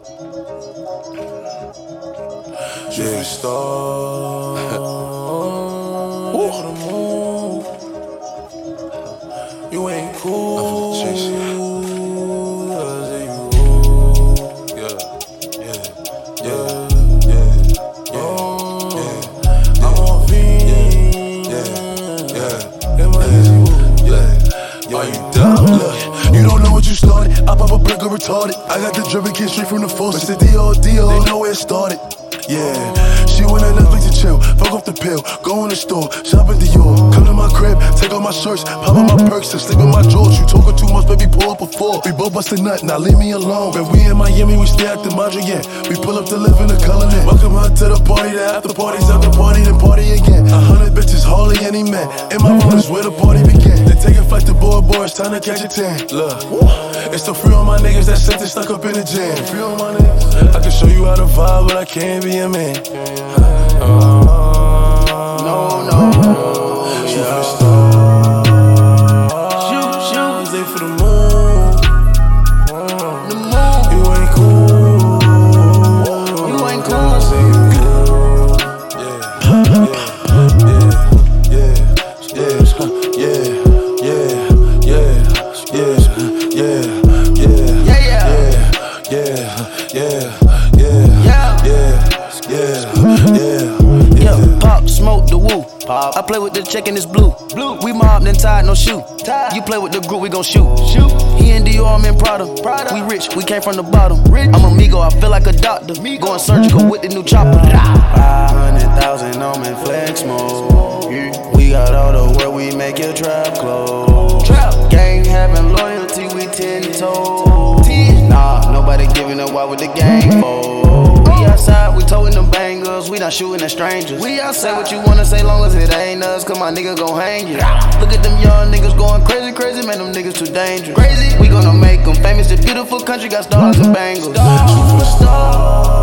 Big star. You ain't cool. Are you dumb? Look, you don't know what you started. I pop a brick or retarded. I got the dripping kid straight from the force. It's the D.O.D.O. They know where it started. Yeah, she wanna Netflix to chill, fuck off the pill, go in the store, shop at Dior. Come to my crib, take off my shirts, pop out my perks and sleep in my drawers. You talking too much, baby, pull up a four. We both bust a nut, now leave me alone. When we in Miami, we stay at the Madrid, yeah. We pull up to live in the color net. Welcome her to the party, the after parties, after party, then party again. 100 bitches, hardly any men. In my room is where the party began. Then take a flight to Bora Bora, it's time to catch a tan. Look, it's the free on my niggas that sent it stuck up in the jam. Free on my niggas, I can show you how to vibe, but I can't be a man. No. Shoot for the stars. Shoot. Aim for the moon. You ain't cool. You ain't cool. I say you cool. Yeah, pop, smoke the woo. I play with the check and it's blue. We mobbed and tied, no shoe. You play with the group, we gon' shoot. He in Dior, I'm in Prada. We rich, we came from the bottom. I'm amigo, I feel like a doctor. Going surgical with the new chopper. 500,000 on me, flex mode. We got all the work, we make your trap close. Gang having loyalty, we 10 toes. Nah, nobody giving up, why would the gang fold? We outside, we towing them bangers, we not shooting at strangers. We outside, say what you wanna say, long as it ain't us, cause my nigga gon' hang you. Look at them young niggas going crazy, man, them niggas too dangerous. We gonna make them famous, the beautiful country got stars and bangles. Shoot for the stars.